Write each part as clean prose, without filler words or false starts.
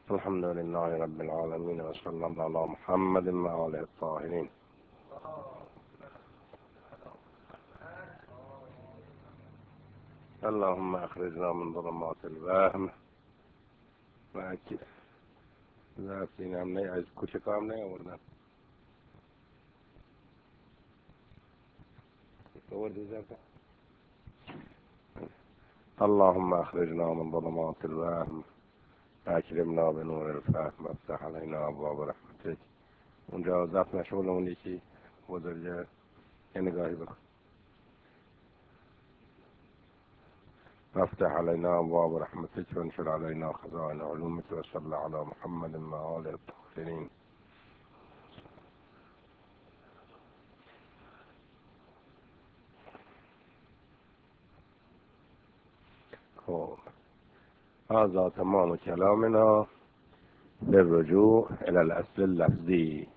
الحمد لله رب العالمين، وصلى الله على محمد وآله الطاهرين. اللهم أخرجنا من ظلمات الوهم وأكد ذاتي نعمني عز كتك عمني أولا اللهم أخرجنا من ظلمات الوهم وأكرمنا بنور الفهم وافتح علينا أبواب رحمتك. اونجا ضبط نشول اون یکی بزرگه یه نگاهی بکن. وافتح علينا أبواب رحمتك وانشر علينا خزائن علومك وصل على محمد وآله الطاهرين. هذا تمام كلامنا بالرجوع إلى الأصل اللفظي.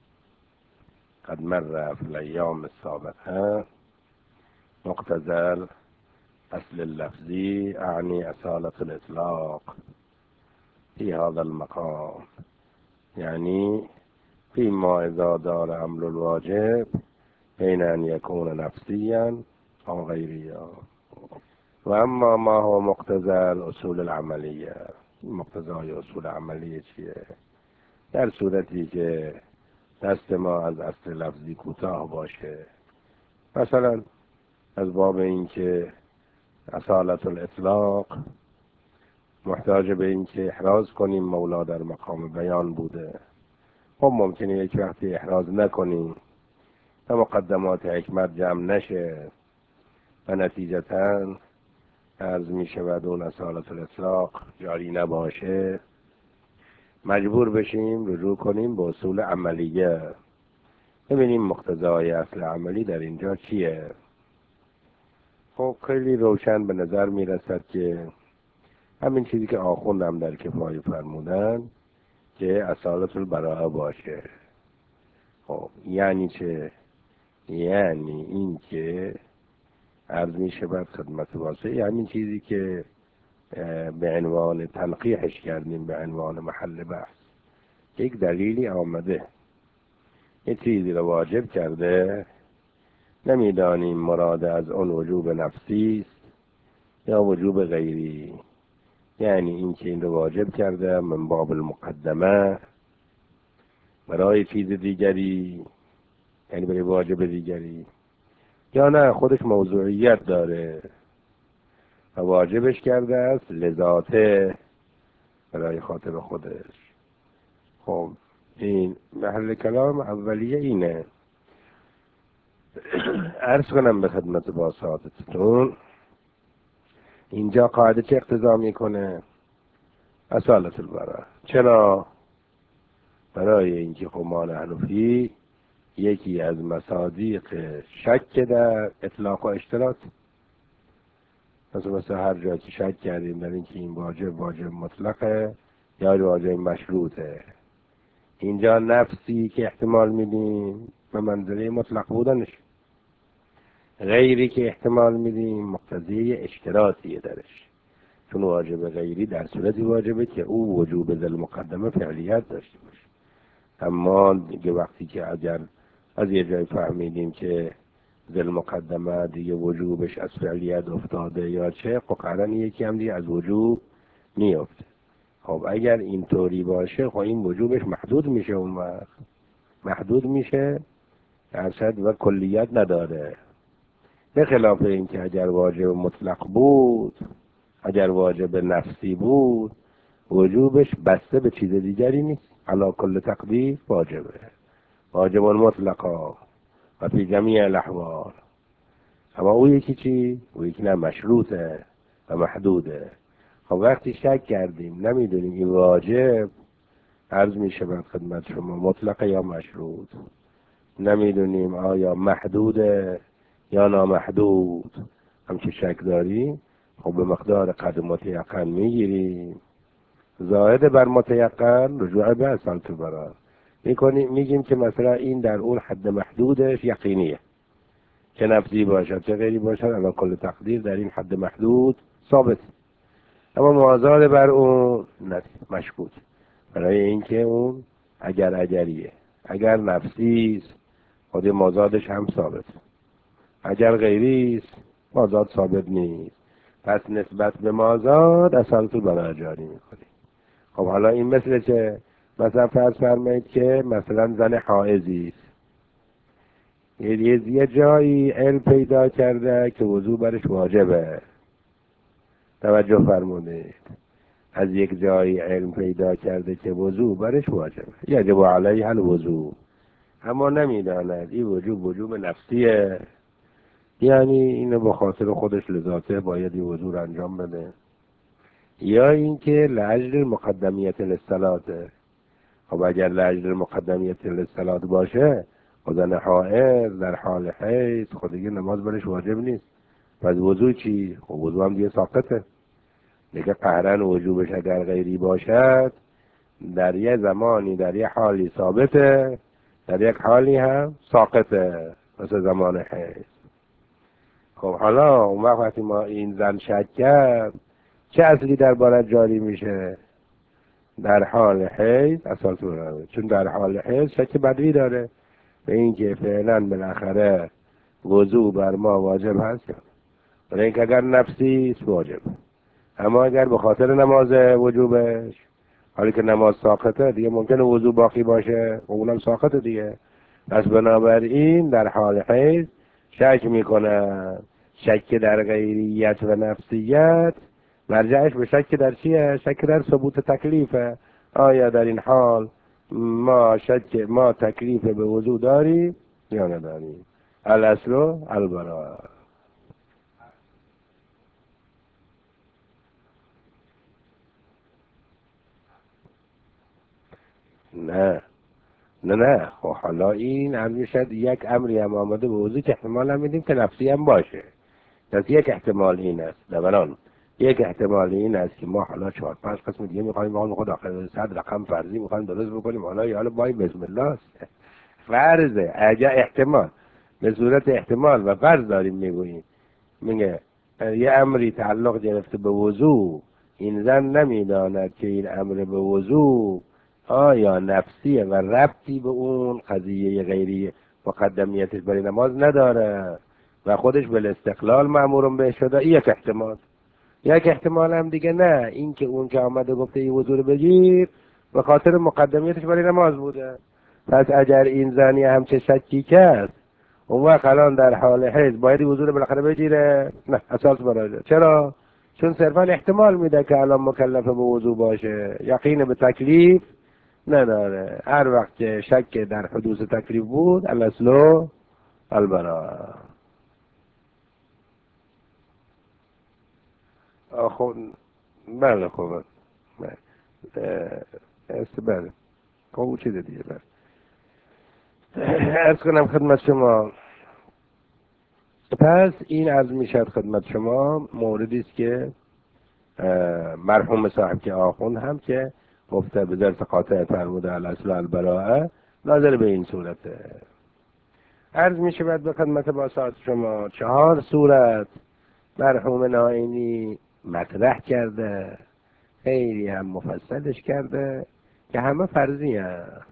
قد مر في الأيام السابقة مقتضى الأصل اللفظي، أعني أصالة الإطلاق في هذا المقام، يعني فيما إذا دار أمر الواجب بين أن يكون نفسيا أو غيريا. وأما ما هو مقتضى الأصول العملية، مقتضای اصول عملیه چیه؟ در صورتی که دست ما از اصل لفظی کوتاه باشه، مثلا از باب اینکه اصالت الاطلاق محتاج به اینکه احراز کنیم مولا در مقام بیان بوده، خب ممکنه یک وقتی احراز نکنیم و مقدمات حکمت جمع نشه و نتیجتاً عرض می شود اون اصالت الاطلاق جاری نباشه، مجبور بشیم رجوع کنیم به اصول عملیه، ببینیم مقتضای اصل عملی در اینجا چیه. خب خیلی روشن به نظر می رسد که همین چیزی که آخوندم در کفایه فرمودن که اصالت البراءه باشه. خب یعنی چه؟ یعنی این که عرض می شود خدمت واسه همین چیزی که به عنوان تنقیحش کردیم به عنوان محل بحث، یک دلیلی آمده یه چیزی رو واجب کرده، نمیدانیم مراد از اون وجوب نفسی است یا وجوب غیری، یعنی این که این رو واجب کرده من باب المقدمه برای چیز دیگری، یعنی برای واجب دیگری، یا نه خودش موضوعیت داره و واجبش کرده است لذاته برای خاطر خودش. خب این محل کلام اولیه اینه. عرض کنم به خدمت با سعادتتون اینجا قاعده چه اقتضا میکنه؟ اصالت البراءه. چرا؟ برای اینکه خب ما حنفی یکی از مصادیق شک در اطلاق و اشتراط، مثلا هر جا که شک کردیم در اینکه این واجب مطلقه یا واجب مشروطه، اینجا نفسی که احتمال میدیم به منزله مطلق بودنش، غیری که احتمال میدیم مقتضی اشتراطیه درش، چون واجب غیری در صورتی واجبه که او وجوب ذل مقدمه فعلیت داشته باشه. اما دیگه وقتی که اگر از یه جای فهمیدیم که ذل مقدمه دیگه وجوبش از فعلیت افتاده یا چه، خب قرن یکی هم دیگه از وجوب میفته. خب اگر اینطوری باشه خب این وجوبش محدود میشه، اون وقت محدود میشه ارشد و کلیت نداره، به خلاف این که اگر واجب مطلق بود، اگر واجب نفسی بود، وجوبش بسته به چیز دیگری نیست، علی کل تقدیر واجبه، واجب مطلقا و فی جمیع الاحوال. اما او یکی چی؟ او یکی نه مشروطه و محدوده. خب وقتی شک کردیم نمیدونیم این واجب عرض می شود خدمت شما مطلق یا مشروط، نمیدونیم آیا محدوده یا نامحدود، همچه شک داریم، خب به مقدار قدر متیقن میگیریم، زائد بر متیقن رجوع به اصالت البراءه میکنیم، میگیم که مثلا این در اون حد محدودش یقینیه، چه نفسی باشد چه غیری باشد علی کل تقدیر در این حد محدود ثابت، اما معاذات بر اون مشکوک. برای اینکه اون اگریه. اگر نفسی است خود مازادش هم ثابت، اگر غیری است مازاد ثابت نیست. پس نسبت به مازاد اصل تو برای جاری میکنی. خب حالا این مثل چه؟ مثلا فرض فرمایید که مثلا زن حائضی است، یه جایی علم پیدا کرده که وضو برش واجبه. توجه فرمودید، از یک جایی علم پیدا کرده که وضو برش واجبه، یجب علیه الوضو، اما نمیداند این وجوب نفسیه، یعنی اینو به خاطر خودش لذاته باید این وضو رو انجام بده، یا اینکه لاجل مقدمیت للصلاة. خب اگر لاجل مقدمیت للصلاة باشه، زن حائض در حال حیض خود دیگه نماز برش واجب نیست، پس وضو چی؟ خب وضو هم دیگه ساقطه. دیگه قهرن وجوبش اگر غیری باشد در یه زمانی در یه حالی ثابته، در یک حالی هم ساقطه، مثل زمان حیض. خب حالا اون وقتی ما این زن شک کرد چه اصلی در بارد جاری میشه؟ در حال حیض اساس رو، چون در حال حیض شک بدوی داره به اینکه فعلا بالاخره وضو بر ما واجب هست، برای اینکه اگر نفسی است واجب، اما اگر به خاطر نماز وجوبش، حالی که نماز ساقطه دیگه ممکنه وضو باقی باشه و اونم ساقطه دیگه. پس بنابراین در حال حیض شک میکنه. شک در غیریت و نفسیت مرجعش به شک در چیه؟ شک در ثبوت تکلیفه. آیا در این حال ما تکلیف به وضو داریم یا نداریم؟ الاصل البراء. نه نه خب حالا این امر شد یک امری هم آمده به وضو که احتمال هم میدیم که نفسی هم باشه. پس یک احتمال این است دوران، یک احتمال این است که ما حالا 4-5 قسم دیگه میخوایم ما خود داخل 100 رقم فرضی میخوایم درست بکنیم، حالا بای بسم الله است. فرضه اگه احتمال به صورت احتمال و فرض داریم میگوییم، میگه یه امری تعلق گرفته به وضو، این زن نمیداند که این امر به وضو آیا نفسیه و ربطی به اون قضیه غیری مقدمیتش برای نماز نداره و خودش به استقلال مأمورم به شده. یک احتمال. یک احتمال هم دیگه نه، این که اون که آمده گفته این وضو رو بگیر به خاطر مقدمیتش برای نماز بوده. پس اگر این زنی همچه شکی کرد اون وقت الان در حال حیض باید وضو رو بالاخره بگیره؟ نه، اساس براجه. چرا؟ چون صرفا احتمال میده که الان مکلف به وضو باشه، یقین به تکلیف نداره. هر وقت که شک در حدوث تکلیف بود الاصل البراء. خب بله خب بله خب او چیز دیگه. بله ارز کنم خدمت شما، پس این از میشد خدمت شما موردی است که مرحوم صاحب که آخوند هم که گفته به ظرف قاطع فرموده الاصل البراءه، ناظر به این صورته. عرض می شود به خدمت باسط شما 4 صورت مرحوم نائینی مطرح کرده، خیلی هم مفصلش کرده که همه فرضی هست.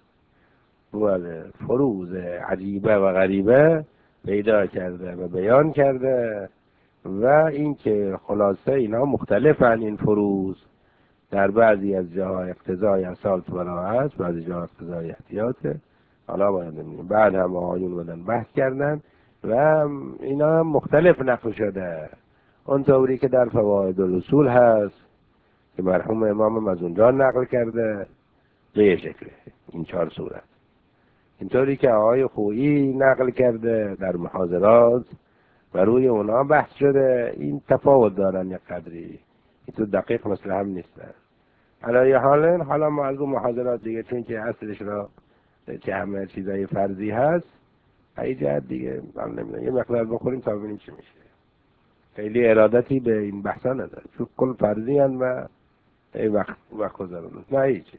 فروض عجیبه و غریبه پیدا کرده و بیان کرده و اینکه خلاصه اینا مختلفن. این فروض در بعضی از جاهای اقتضای اصالت براءت، بعضی جاها اقتضای احتیاطه. حالا باید ببینیم، بعد هم آقایون بدن بحث کردن و اینا مختلف نقل شده. اون طوری که در فواید الاصول هست که مرحوم امام از اونجا نقل کرده به یه شکله این 4 صورت، اینطوری که آقای خویی نقل کرده در محاضرات و روی اونا بحث شده. این تفاوت دارن یک قدری، این تو دقیق مثل هم نیستن. حالا ما از اون محاضرات دیگه چون که اصلش را که همه چیزای فرضی هست ای جهت دیگه من نمیدونم یه مقدار بخوریم تا ببینیم چی میشه. خیلی ارادتی به این بحثا نداره چون کل فرضی هن و ای وقت گذارن نه هیچی.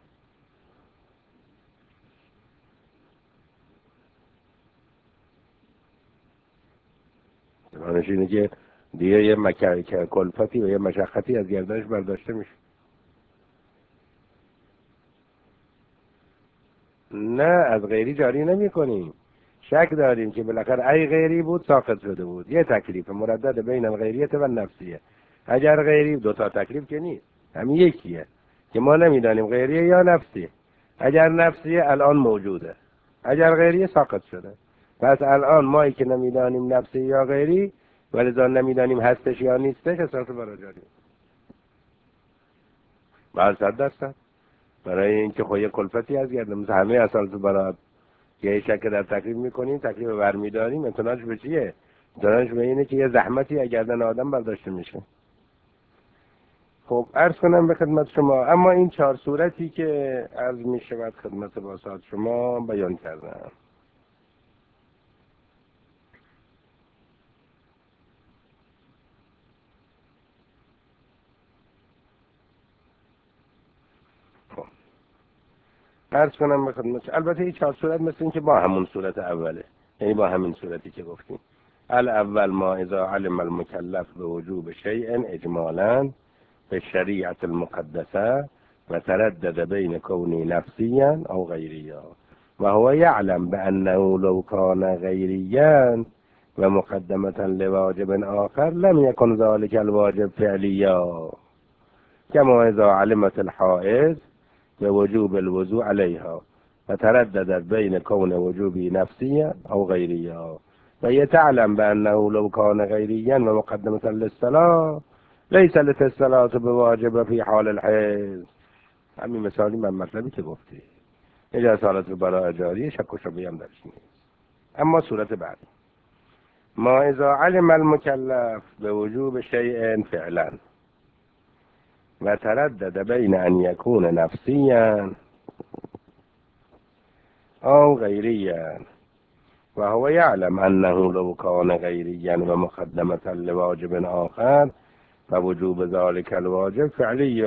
معنیش اینه که دیگه یه کلفتی و یه مشقتی از گردنش برداشته میشه. نه، از غیری جاری نمی کنیم. شک داریم که بالاخره ای غیری بود ساقط شده بود. یه تکلیف مردد بین الغیریت و نفسیه. اگر غیری دو تا تکلیف که نیست، همین یکیه که ما نمیدانیم غیریه یا نفسیه. اگر نفسیه الان موجوده، اگر غیریه ساقط شده. پس الان مایی که نمیدانیم نفسی یا غیری، ولذا نمیدانیم هستش یا نیستش، اساس برای جاری بعد 100%. برای اینکه خود یه کلفتی از گرده مثل همه اساس برات یه شک در تکلیف میکنیم، تکلیف برمیداریم، امتناش به چیه؟ امتناش به اینه که یه زحمتی از گردن آدم برداشته میشه. خب عرض کنم به خدمت شما، اما این 4 صورتی که عرض میشود خدمت باسط شما بیان کردم. خب عرض کنم به خدمت، البته این 4 صورت مثل این که با همون صورت اوله، یعنی با همین صورتی که گفتیم. الاول ما اذا علم المکلف به وجوب شیء اجمالا به شریعت المقدسه و تردد بین کونی نفسیا او غیریا و هو یعلم بانه لو کان غیریا و مقدمه لواجب آخر لم یکن ذلك الواجب فعلیا كما اذا علمت الحائض بوجوب الوضوء عليها فترددت بين كون وجوب نفسيا أو غيريا وهي تعلم بأنه لو كان غيريا ومقدمة للصلاة ليس الصلاة بواجب في حال الحيض. همین مثالی من مطلبی که گفتی اینجا صورت برای جاری شک و شبهه هم درش نیست. اما صورت بعد ما اذا علم المكلف بوجوب شيء فعلا و تردد بین ان یکون نفسیا او غیریا و هو یعلم انه لو کان غیریا و مقدمة لواجب آخر فوجوب ذلك الواجب فعلی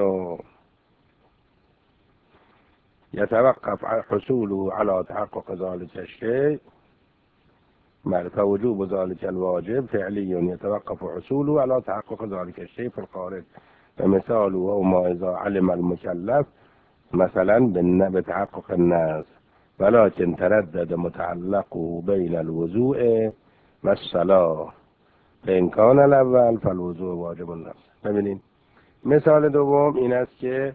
يتوقف حصوله على تحقق ذلك الشيء فوجوب ذلك الواجب فعلي يتوقف حصوله على تحقق ذلك الشيء في الخارج. ومثاله وما إذا علم المكلف مثلا بتحقق الناس ولكن تردد متعلقه بين الوضوء والصلاة فإن كان الأول فالوضوء واجب النفس. ببینید مثال دوم این است که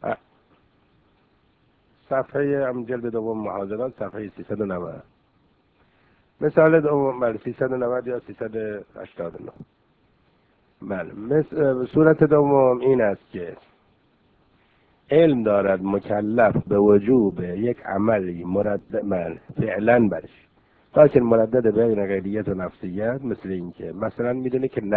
صفحه جلد دوم محاضرات صفحه 390 مثال دوم بله 390 یا 389. بله صورت دوم این است که علم دارد مکلف به وجوب یک عملی مردد فعلا برش لکن مردد بین غیریت و نفسیت، مثل این که مثلا میدونه که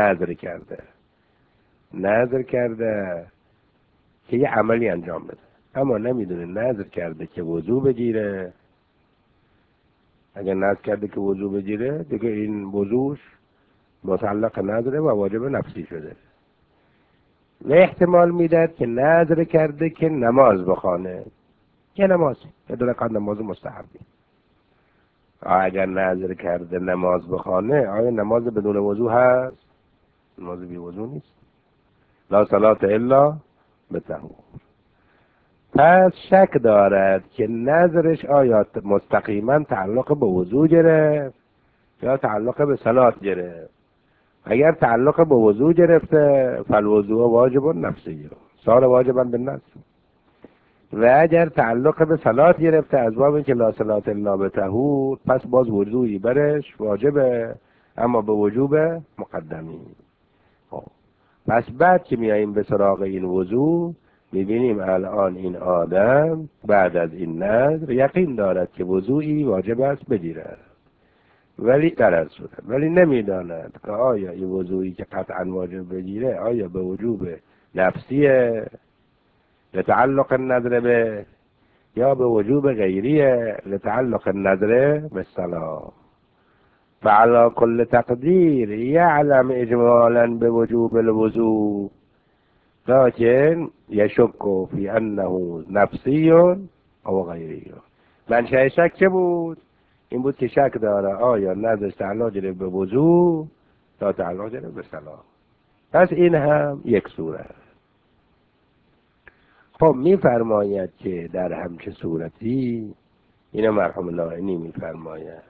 نظر کرده که یه عملی انجام بده، اما نمیدونه نظر کرده که وضو بگیره. اگر نظر کرده که وضو بگیره دیگه این وضوش متعلق نظره و واجب نفسی شده. و احتمال میداد که نظر کرده که نماز بخوانه، که نماز یه دو رکعت نماز مستحبی. اگر نظر کرده نماز بخوانه، آیا نماز بدون وضو هست؟ نماز بی وضو نیست. لا صلات الا بطهور. پس شک دارد که نظرش آیا مستقیما تعلق به وضو گرفت یا تعلق به صلات گرفت. اگر تعلق به وضو گرفته فالوضوء واجب نفسی صار واجبا بالنفس، و اگر تعلق به صلات گرفته از باب اینکه لا صلات الا بطهور، پس باز وضوئی برش واجبه اما به وجوب مقدمی. پس بعد که میاییم به سراغ این وضو میبینیم الان این آدم بعد از این نظر یقین دارد که وضوئی واجب است بگیرد، ولی در صورت ولی نمیداند که آیا این وضوئی که قطعا واجب بگیره آیا به وجوب نفسیه لتعلق النظر به یا به وجوب غیریه لتعلق النظر به صلاة. فعلى كل تقدیر یعلم اجمالا به وجوب الوضوء لكن يشك في انه نفسی او غیری. منشأ شک چه بود؟ این بود که شک داره آیا نظرش تعلق گرفت به وضوء یا تعلق گرفت به صلاة. پس این هم یک صورت. خب میفرماید که در همچه صورتی اینو مرحوم نائینی میفرماید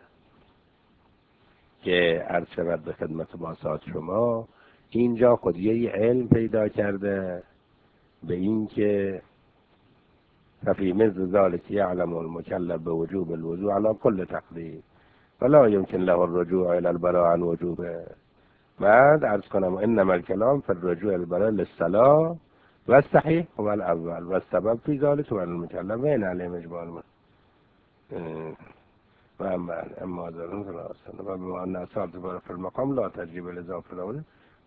که عرض شود به خدمت باسط شما اینجا خود یه علم پیدا کرده به این که ففی مثل ذلك یعلم المکلف بوجوب الوضوء على كل تقدیر ولا يمكن له الرجوع الى البراء عن وجوبه. بعد عرض کنم انما الكلام في الرجوع البراء للصلاة والصحيح هو الاول والسبب في ذلك هو المكلف وين عليه اجمال اما ذلك فلا وبما ان اثارت في المقام لا تجريب الاضافه الاولى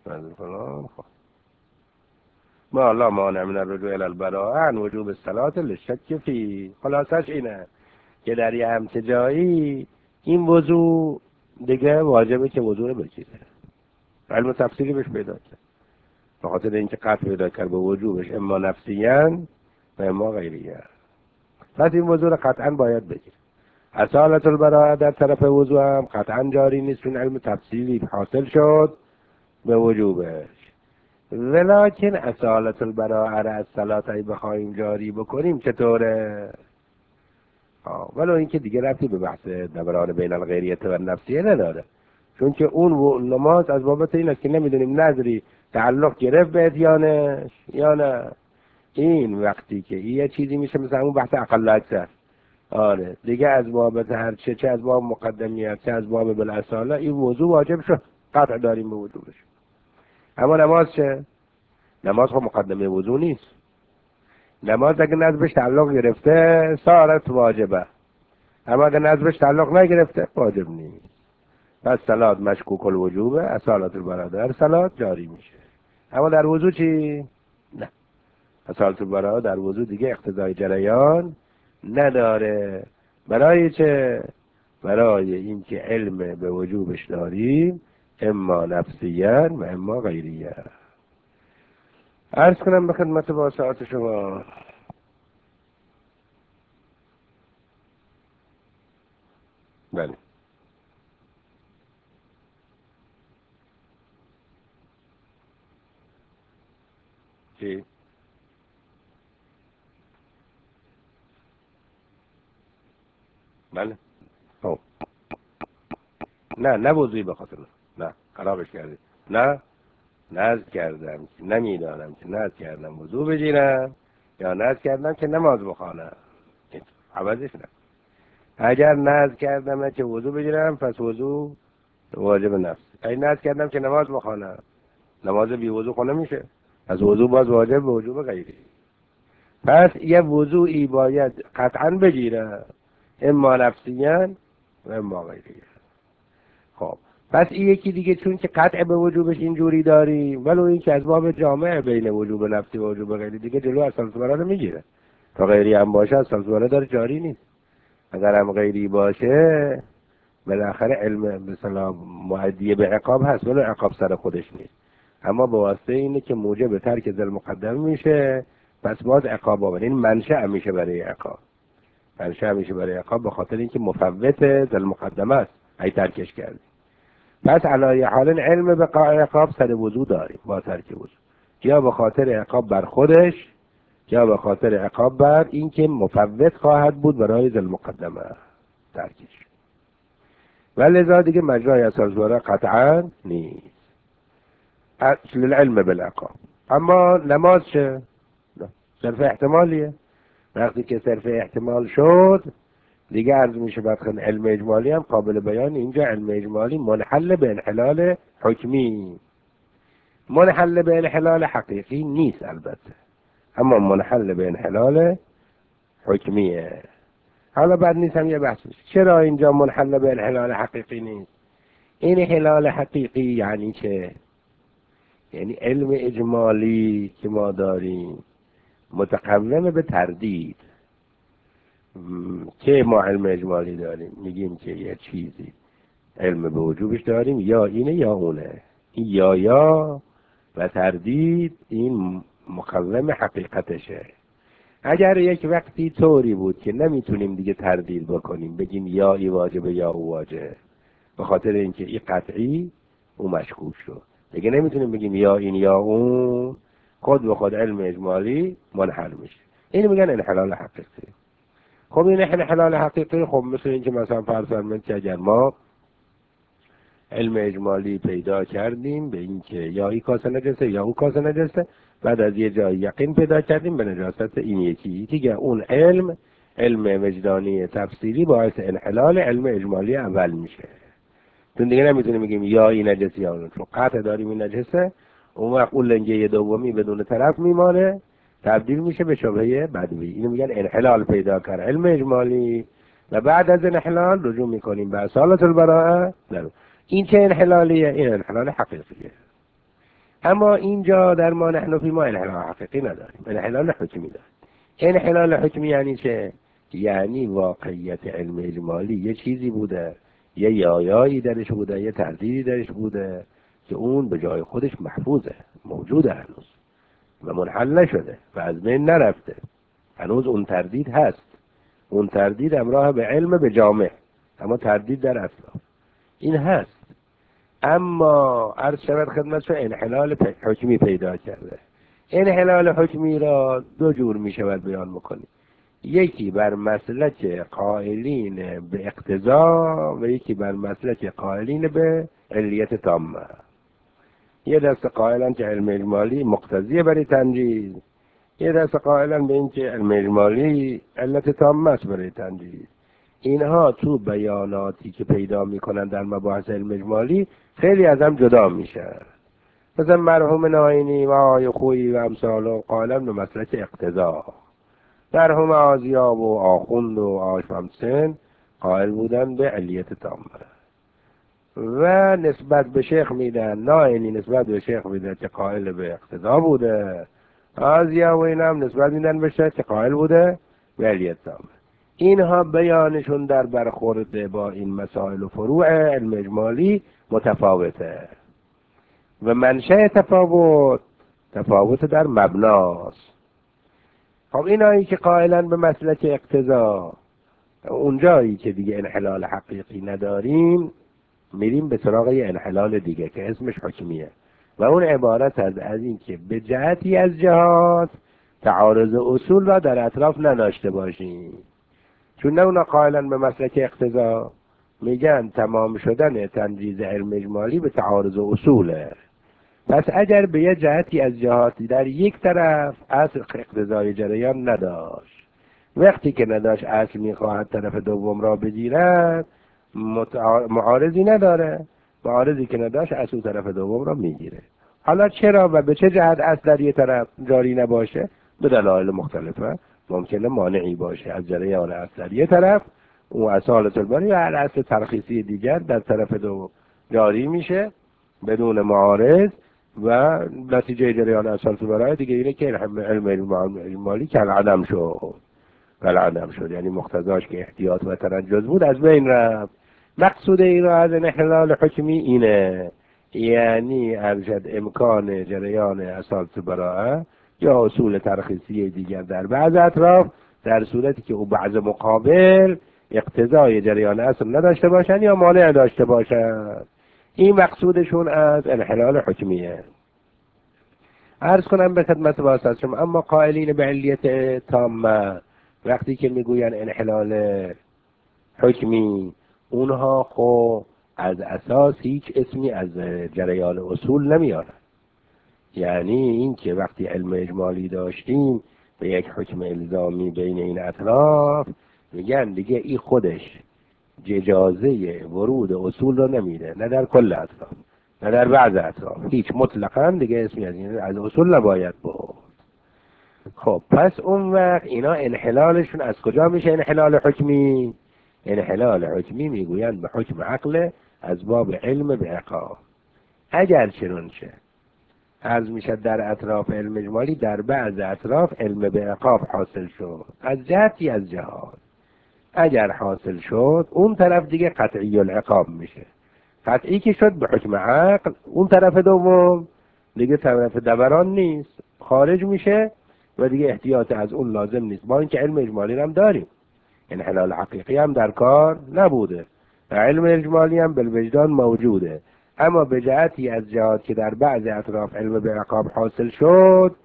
ما لا مانع من الرجوع الى البراء عن وجوب الصلاة للشك فيه. خلاصش اینه که در یه همچه جایی این وضوع دیگه واجبه که وضوع رو بگیره. علم تفسیری بهش پیدا کرد به خاطر اینکه قطع پیدا کرد به وجوبش اما نفسیاً و اما غیریه. پس این وضوع رو قطعاً باید بگیره. اصالت البراءه در طرف وضوع هم قطعاً جاری نیست چون علم تفسیری حاصل شد به وجوبش. ولکن اصالت البراءه را از صلات ای بخوایم جاری بکنیم چطوره؟ ولو اینکه دیگه ربطی به بحث دوران بین الغیریت و نفسیه نداره، چون که اون نماز از بابت این است که نمیدونیم نظری تعلق گرفت به اتیانش یا نه. این وقتی که یه چیزی میشه مثل اون بحث اقل اکثر، آره دیگه از بابت هر چه از باب مقدمیت چه از باب بالاصاله این موضوع واجب شد قطع داریم به وجوبش. اما نماز چه؟ نماز خب مقدمه وضوع نیست. نماز اگه نظرش تعلق گرفته صارت واجبه، اما اگه نظرش تعلق نگرفته واجب نیست. پس صلات مشکوک الوجوبه، اصالت البراءه در صلات جاری میشه. اما در وضوع چی؟ نه، اصالت البراءه در وضوع دیگه اقتضای جریان نداره. برای چه؟ برای اینکه علم به وجوبش داریم اما نفسیاً و اما غیریه. عرض کنم به خدمت با ساعت شما بله چی؟ بله خب نه وضوعی به خاطر نه خرابش کردی نه نذر کردم که نمیدانم که نذر کردم وضو بگیرم یا نذر کردم که نماز بخوانم، عوضش نه. اگر نذر کردم که وضو بگیرم پس وضو واجب نفس، اگه نذر کردم که نماز بخوانم نماز بی وضو خونه میشه، از وضو باز واجب به وجوب غیری. پس یه وضوعی باید قطعا بگیره اما نفسیاً و اما غیری. خب پس این یکی دیگه چون که قطع به وجوبش اینجوری داریم ولو این که از باب جامعه بین وجوب نفسی و وجوب غیری دیگه جلو اصل صورت رو میگیره. تا غیری هم باشه اصل صورت داره جاری نیست. اگر هم غیری باشه بالاخره علم مثلا معدیه به عقاب هست ولو عقاب سر خودش نیست، اما به واسطه اینه که موجب ترک ذل مقدم میشه پس باز عقاب آور. این منشأ میشه برای عقاب، منشأ میشه برای عقاب به خاطر اینکه مفوت ذل مقدمه است ای ترکش کرد. پس علای حال علم بقاء عقاب سر وضو داریم با ترک وضو، یا به خاطر عقاب بر خودش یا به خاطر عقاب بر اینکه مفوت خواهد بود برای ذل مقدمه ترکش. ولذا دیگه مجرای اساسواره قطعا نیست اصل العلم بالعقاب. اما نماز چه؟ صرف احتمالیه. وقتی که صرف احتمال شد دیگه عرض میشه بدخن علم اجمالی هم قابل بیان. اینجا علم اجمالی منحل به انحلال حکمی، منحل به انحلال حقیقی نیست البته، اما منحل به انحلال حکمیه. حالا بعد نیست هم یه بحث بشه چرا اینجا منحل به انحلال حقیقی نیست. این انحلال حقیقی یعنی چه؟ یعنی علم اجمالی که ما داریم متقوم به تردید. که ما علم اجمالی داریم میگیم که یه چیزی علم به وجوبش داریم یا اینه یا اونه، این یا و تردید این مقوم حقیقتشه. اگر یک وقتی طوری بود که نمیتونیم دیگه تردید بکنیم بگیم یا ای واجبه یا او واجب به خاطر اینکه این قطعی او مشکوک شد دیگه نمیتونیم بگیم یا این یا اون، خود به خود علم اجمالی منحل میشه. این میگن انحلال حقیقی. خب این انحلال حقیقی، خب مثل اینکه مثلا فرض فرمایید که اگر ما علم اجمالی پیدا کردیم به اینکه یا این کاسه نجسه یا اون کاسه نجسه، بعد از یه جای یقین پیدا کردیم به نجاست این یکی دیگه، اون علم وجدانی تفسیری باعث انحلال علم اجمالی اول میشه. چون دیگه نمیتونیم بگیم یا این نجسه یا اون، چون قطع داریم این نجسه، اون وقت اون لنگه دومی بدون طرف میمانه، تبدیل میشه به شبهه بدوی. اینو میگن انحلال پیدا کرد علم اجمالی و بعد از انحلال رجوع میکنیم به اصالت البراءه. این چه انحلالیه؟ این انحلال حقیقیه. اما اینجا در ما نحن فی ما انحلال حقیقی نداریم، انحلال حکمی داریم. انحلال حکمی یعنی چه؟ یعنی واقعیت علم اجمالی یه چیزی بوده، یه یایایی درش بوده، یه تردیدی درش بوده که اون به جای خودش محفوظه، موجوده هنوز و منحل نشده و از بین نرفته، هنوز اون تردید هست. اون تردید همراه به علم به جامع، اما تردید در اطراف این هست. اما عرض شود خدمت انحلال حکمی پیدا کرده. انحلال حکمی را دو جور می شود بیان بکنیم، یکی بر مسلک قائلین به اقتضا و یکی بر مسلک قائلین به علیت تامه. یه دست قائلن که علم اجمالی مقتضیه برای تنجیز، یه دست قائلن به این که علم اجمالی علت تامه است برای تنجیز. اینها تو بیاناتی که پیدا میکنن در مباحث علم اجمالی خیلی از هم جدا میشن. مثلا مرحوم ناینی و آقای خویی و امثال قائلن به مسلک اقتضا، مرحوم آزیاب و آخوند و آشفمسن قائل بودن به علیت تامه و نسبت به شیخ میدن. ناینی نسبت به شیخ میدن که قائل به اقتضا بوده، آزیاب و این هم نسبت میدن به شیخ که قائل بوده به علیت تامه. اینها بیانشون در برخورد با این مسائل و فروع علم اجمالی متفاوته و منشأ تفاوت در مبناست. خب اینایی که قائلن به مسلک اقتضا، اونجایی که دیگه انحلال حقیقی نداریم میریم به سراغ یه انحلال دیگه که اسمش حکمیه و اون عبارت از این که به جهتی از جهات تعارض اصول را در اطراف نداشته باشیم. چون نه اونا قائلن به مسلک اقتضا، میگن تمام شدن تنجیز علم اجمالی به تعارض اصوله. پس اگر به یه جهتی از جهاتی در یک طرف اصل اقتضای جریان نداشت، وقتی که نداشت اصل میخواهد طرف دوم را بگیرد، معارضی نداره، معارضی که نداشت اصل طرف دوم را میگیره. حالا چرا و به چه جهت اصل در یک طرف جاری نباشه؟ به دلایل مختلفه. ممکنه مانعی باشه از جریان اصل در یک طرف، اون اصالت الباری یا اصل ترخیصی دیگر در طرف دوم جاری میشه بدون معارض و نتیجه جریان اصالت الباری دیگه اینه که علم اجمالی کالعدم شد، یعنی مقتضاش که احتیاط و ترجز بود از بین رفت. مقصود این را از انحلال حکمی اینه، یعنی ارشد امکان جریان اصالت البراءه یا اصول ترخیصی دیگر در بعض اطراف، در صورتی که او بعض مقابل اقتضای جریان اصل نداشته باشند یا مانع داشته باشند. این مقصودشون از انحلال حکمیه. عرض کنم به خدمت واسط شما، اما قائلین به علیت تامه وقتی که میگوین انحلال حکمی، اونها خب از اساس هیچ اسمی از جریان اصول نمیارن. یعنی این که وقتی علم اجمالی داشتیم به یک حکم الزامی بین این اطراف، میگن دیگه این خودش اجازه ورود اصول رو نمیده، نه در کل اطراف نه در بعض اطراف، هیچ مطلقا دیگه اسمی از اصول نباید بود. خب پس اون وقت اینا انحلالشون از کجا میشه؟ انحلال حکمی، انحلال حکمی میگویند به حکم عقل از باب علم به عقاب. اگر چنانچه عرض میشد در اطراف علم اجمالی در بعض اطراف علم به عقاب حاصل شد از جهتی از جهات، اگر حاصل شد اون طرف دیگه قطعی العقاب میشه. قطعی که شد به حکم عقل، اون طرف دوم دیگه طرف دوران نیست، خارج میشه و دیگه احتیاط از اون لازم نیست. با اینکه علم اجمالی هم داریم، انحلال حقیقی هم در کار نبوده، علم اجمالی هم بالوجدان موجوده، اما به جهتی از جهات که در بعض اطراف علم به عقاب حاصل شد،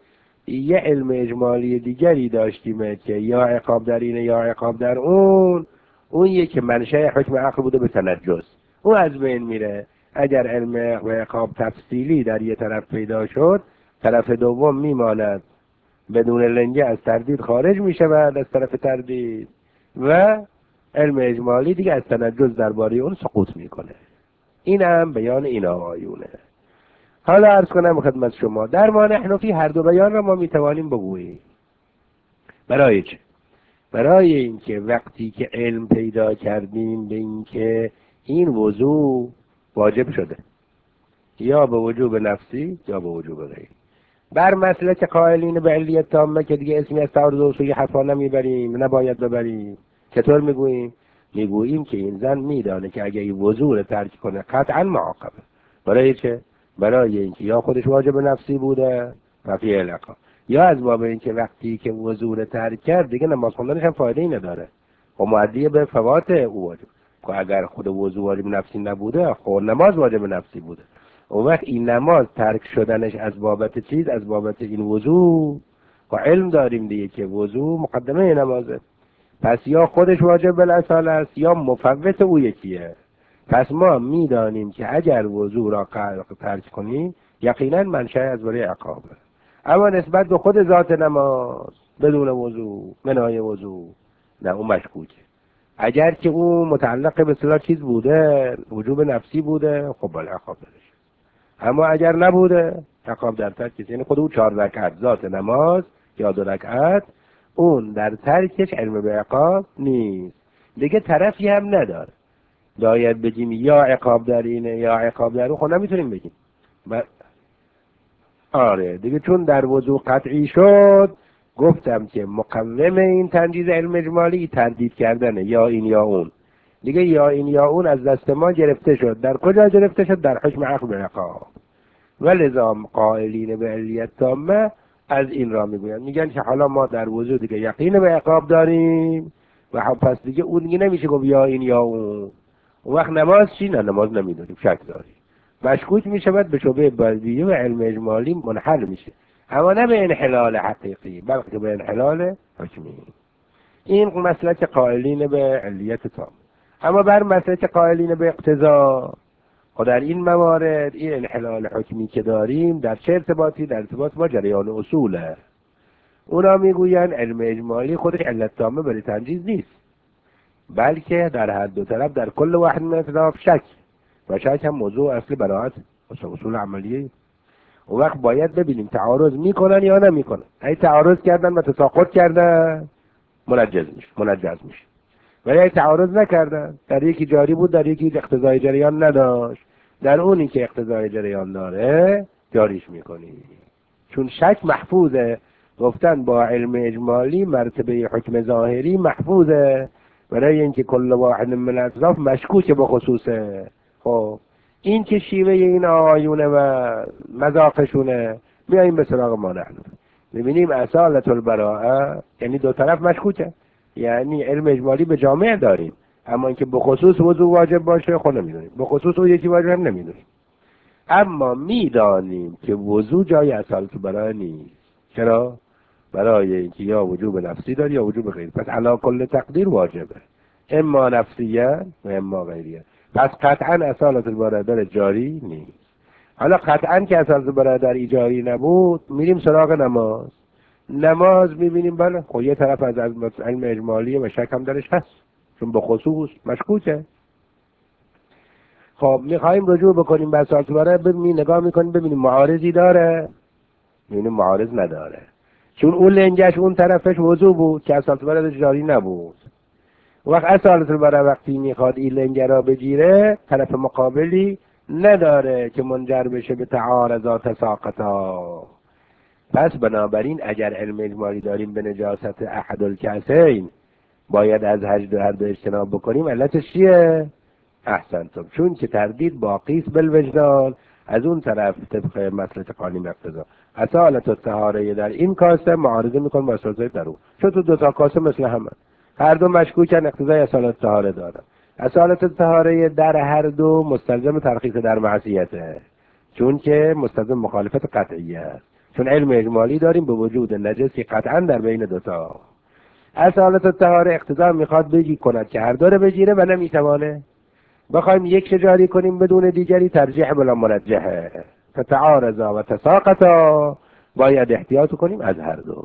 یه علم اجمالی دیگری داشتیم که یا عقاب در اینه یا عقاب در اون یکی منشأ حکم عقل بوده به تنجس، اون از بین میره. اگر علم عقاب تفصیلی در یه طرف پیدا شد، طرف دوم میماند بدون لنگه، از تردید خارج میشه بعد از طرف تردید، و علم اجمالی دیگه از تنجس درباره اون سقوط میکنه. این هم بیان این آقایونه. حالا عرض کنم خدمت شما در ما نحنفی هر دو بیان را ما میتوانیم بگوییم. برای چه؟ برای اینکه وقتی که علم پیدا کردیم به اینکه این وضوع واجب شده یا به وجوب نفسی یا به وجوب غیری، بر مسلک قائلین به علیت تامه که دیگه اسمی از تعارض اصولی حرفا نمیبریم، نباید ببریم. چطور میگوییم؟ میگوییم که این زن میدانه که اگه این وضوع رو ترک کنه قطعا معاقبه. برای چه؟ برای اینکه یا خودش واجب نفسی بوده رفیع العقاب، یا از باب اینکه وقتی که وضوع رو ترک کرد دیگه نماز خوندنش هم فایده ای نداره و مؤدی به فوات او واجب. که اگر خود وضوع واجب نفسی نبوده خود نماز واجب نفسی بوده، اون وقت این نماز ترک شدنش از بابت چیز، از بابت این وضوع، و علم داریم دیگه که وضوع مقدمه نمازه، پس یا خودش واجب بالاصل است یا مفوت او یکیه. پس ما میدانیم که اگر وضوع را ترک کنیم یقینا منشأ از برای عقابه. اما نسبت به خود ذات نماز بدون وضوع، منهای وضوع، نه اون مشکوکه. اگر که اون متعلق به اصطلاح چیز بوده، وجوب نفسی بوده، خب بالا عقاب دارش. اما اگر نبوده عقاب در ترک، یعنی خود اون 4 رکعت ذات نماز یا 2 رکعت اون در ترکش علم به عقاب نیست، دیگه طرفی هم نداره. باید بگیم یا عقاب در اینه یا عقاب در اون، خب نمیتونیم بگیم. آره دیگه، چون در وضوع قطعی شد گفتم که مقوم این تنجیز علم اجمالی تردید کردنه، یا این یا اون. دیگه یا این یا اون از دست ما گرفته شد. در کجا گرفته شد؟ در حکم عقل به عقاب. و لذا قائلین به علیت تامه از این را میگوین، میگن که حالا ما در وضوع دیگه یقین به عقاب داریم و پس دیگه اون دیگه نمیشه گفت یا این یا اون. اون وقت نماز چی؟ نه نماز نمیدونیم، شک داریم، مشکوک میشه، بعد به شبه بلدیه و علم اجمالی منحل میشه، اما نه به انحلال حقیقی بلکه به انحلال حکمی. این مسلک قائلین به علیت تام. اما بر مسلک قائلین به اقتضا، و در این موارد این انحلال حکمی که داریم در چه ارتباطی؟ در ارتباط با جریان اصوله. اونا میگوین علم اجمالی خودش علت تامه برای تنجیز نیست، بلکه در هر دو طرف در کل واحد من اطلاف شک، و شک هم موضوع اصلی براعت اصول عملیه. اون وقت باید ببینیم تعارض میکنن یا نمیکنن. اگه تعارض کردن و تساقط کردن منجز میشه. ولی اگه تعارض نکردن، در یکی جاری بود در یکی اقتضای جریان نداشت، در اونی که اقتضای جریان داره جاریش میکنی. چون شک محفوظه، گفتن با علم اجمالی مرتبه حکم ظاهری محفوظه، برای اینکه کل واحد من اطراف مشکوک به خصوصه. خب این که شیوه این آیونه و مذاقشونه، میاییم به سراغ ما نحن میبینیم اصالت البراءه، یعنی دو طرف مشکوکه، یعنی علم اجمالی به جامع داریم، اما اینکه به خصوص وضوع واجب باشه خود نمیدونیم، به خصوص او یکی واجب هم نمیدونیم. اما میدانیم که وضوع جای اصالت البراءه نیست. چرا؟ برای اینکه یا وجوب نفسی داره یا وجوب غیری، پس علی کل تقدیر واجبه، اما نفسیه و اما غیریه. پس قطعا اصالت البراءه در جاری نیست. حالا قطعا که اصالت البراءه در جاری نبود، میریم سراغ نماز میبینیم بله خب یه طرف از علم اجمالیه و شک هم درش هست، چون به خصوص مشکوکه. خب میخوایم رجوع بکنیم به اصالت البراءه، نگاه میکنیم ببینیم معارضی داره، میبینیم معارض نداره، چون اون لنگش اون طرفش وضوع بود که اصالت البراءه جاری نبود. وقت اصالت البراءه وقتی میخواد این لنگه را بگیره، طرف مقابلی نداره که منجر بشه به تعارضات ساقطا. پس بنابراین اگر علم اجمالی داریم به نجاست احد الکاسین، باید از هر دو اجتناب بکنیم. علتش چیه؟ احسنتم، چون که تردید باقیست بالوجدان. از اون طرف طبق مسلک قانون اقتضا اصالت الطهاره در این کاسه معارضه میکنه با اصالت در اون، چون تو 2 تا کاسه مثل همه، هر دو مشکوکن، اقتضای اصالت الطهاره دارن. اصالت الطهاره در هر دو مستلزم ترخیص در معصیته، چون که مستلزم مخالفت قطعیه است. چون علم اجمالی داریم به وجود نجسی قطعا در بین دوتا. اصالت الطهاره اقتضا میخواد بگی کند که هر داره بگیره و نمیتوانه. بخوایم یک شجاری کنیم بدون دیگری ترجیح بلا مرجحه، فتعارضا و تساقطا، باید احتیاط کنیم از هر دو.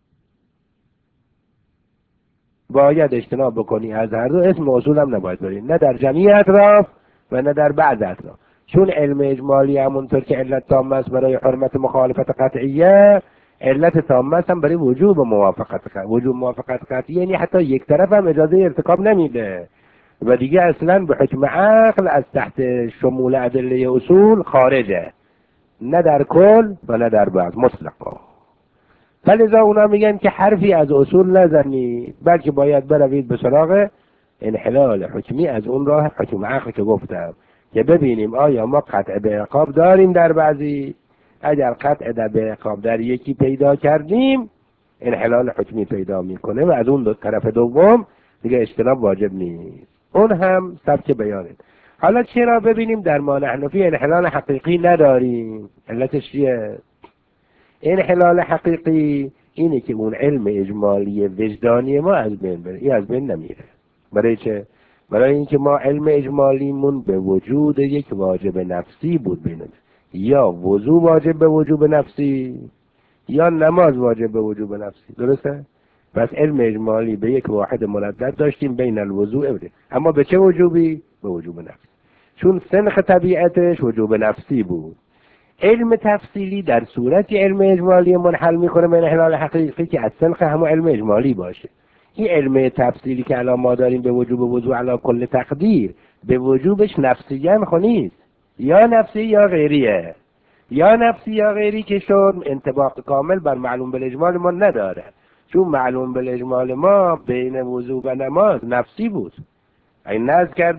باید اجتناب بکنی از هر دو. اسم اصول هم نباید بریم، نه در جمعی اطراف و نه در بعض اطراف. چون علم اجمالی همونطور که علت تامه است برای حرمت مخالفت قطعیه، علت تامه است هم برای وجوب موافقت قطعیه. یعنی حتی یک طرف هم اجازه ارتکاب نمیده و دیگه اصلا به حکم عقل از تحت شمول ادله اصول خارجه، نه در کل و نه در بعض، مطلقا. فلذا اونا میگن که حرفی از اصول نزنید، بلکه باید بروید به سراغ انحلال حکمی از اون راه حکم عقل که گفتم، که ببینیم آیا ما قطع به عقاب داریم در بعضی. اگر قطع به عقاب در یکی پیدا کردیم انحلال حکمی پیدا میکنه و از اون دو طرف دوم دیگه اجتناب واجب نیست. اون هم سبک بیانه. حالا چرا ببینیم در ما حنفی انحلال حقیقی نداریم؟ علتش چیه؟ انحلال حقیقی اینه که اون علم اجمالی وجدانی ما از بین بره. این از بین نمیره. برای چه؟ برای اینکه ما علم اجمالیمون به وجود یک واجب نفسی بود بینه، یا وضو واجب به وجوب نفسی یا نماز واجب به وجوب نفسی. درسته؟ پس علم اجمالی به یک واحد مردد داشتیم بین الوضوء ابره. اما به چه وجوبی؟ به وجوب نفسی. چون سنخ طبیعتش وجوب نفسی بود. علم تفصیلی در صورتی علم اجمالی منحل میکنه به انحلال حقیقی که از سنخ همون علم اجمالی باشه. این علم تفصیلی که الان ما داریم به وجوب وضوء علی کل تقدیر، به وجوبش نفسیه هم نیست، یا نفسی یا غیریه. یا نفسی یا غیری که شد انطباق کامل بر معلوم بالاجمال ما نداره. چون معلوم بالاجمال ما بین وضوء و نماز نفسی بود. این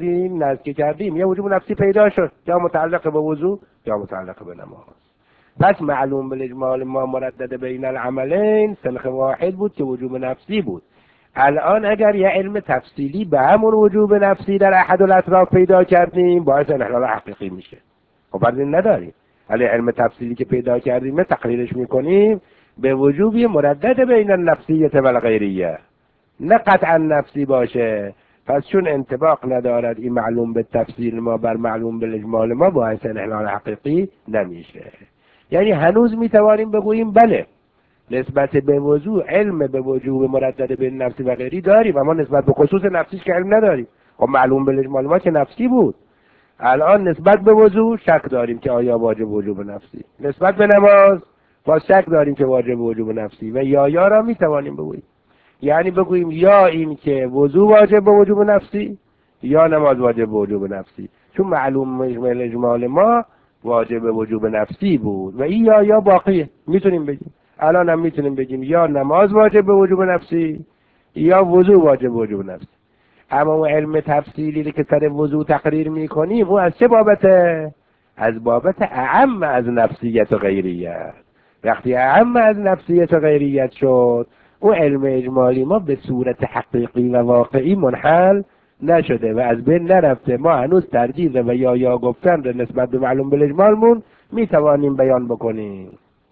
نزد کردیم یه وجوب نفسی پیدا شد، یا متعلق به وضوء یا متعلق به نماز. پس معلوم بالاجمال ما مردد بین العملین سنخ واحد بود که وجوب نفسی بود. الان اگر یه علم تفصیلی به همون وجوب نفسی در احد الاطراف پیدا کردیم باعث انحلال حقیقی میشه. خب بعد نداریم. ولی علم تفصیلی که پیدا کردیم تقریرش میکنیم به وجوبی مردد بین النفسیه و الغیریه، نه قطعا نفسی باشه. پس چون انطباق ندارد این معلوم به تفصیل ما بر معلوم به اجمال ما باعث انحلال حقیقی نمیشه. یعنی هنوز میتوانیم بگوییم بله نسبت به وضوع علم به وجوب مردد بین نفسی و غیری داریم، اما نسبت به خصوص نفسیش که علم نداریم. خب معلوم به اجمال ما که نفسی بود. الان نسبت به وضوع شک داریم که آیا واجب وجوب نفسی، نسبت به نماز باز شک داریم که واجب وجوب نفسی، و یا را میتوانیم بگوییم. یعنی بگوییم یا این که وضو واجب به وجوب نفسی یا نماز واجب به وجوب نفسی، چون معلوم اجمال ما واجب به وجوب نفسی بود و این یا باقیه. میتونیم بگیم الان هم میتونیم بگیم یا نماز واجب به وجوب نفسی یا وضو واجب به وجوب نفسی. اما اون علم تفصیلی که سر وضو تقریر میکنیم او از چه بابته؟ از بابت اعم از نفسیت و غیریت. وقتی اعم از نفسیت و غیریت شد او علم اجمالی ما به صورت حقیقی و واقعی منحل نشده و از بین نرفته. ما هنوز ترجیح و یا گفتن رو نسبت به معلوم بالاجمالمون میتوانیم بیان بکنیم.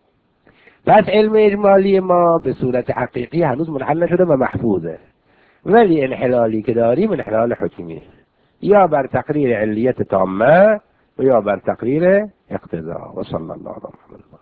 پس علم اجمالی ما به صورت حقیقی هنوز منحل نشده و محفوظه، ولی انحلالی که داریم انحلال حکمی، یا بر تقریر علیت تامه و یا بر تقریر اقتضا. و صلی الله علیه و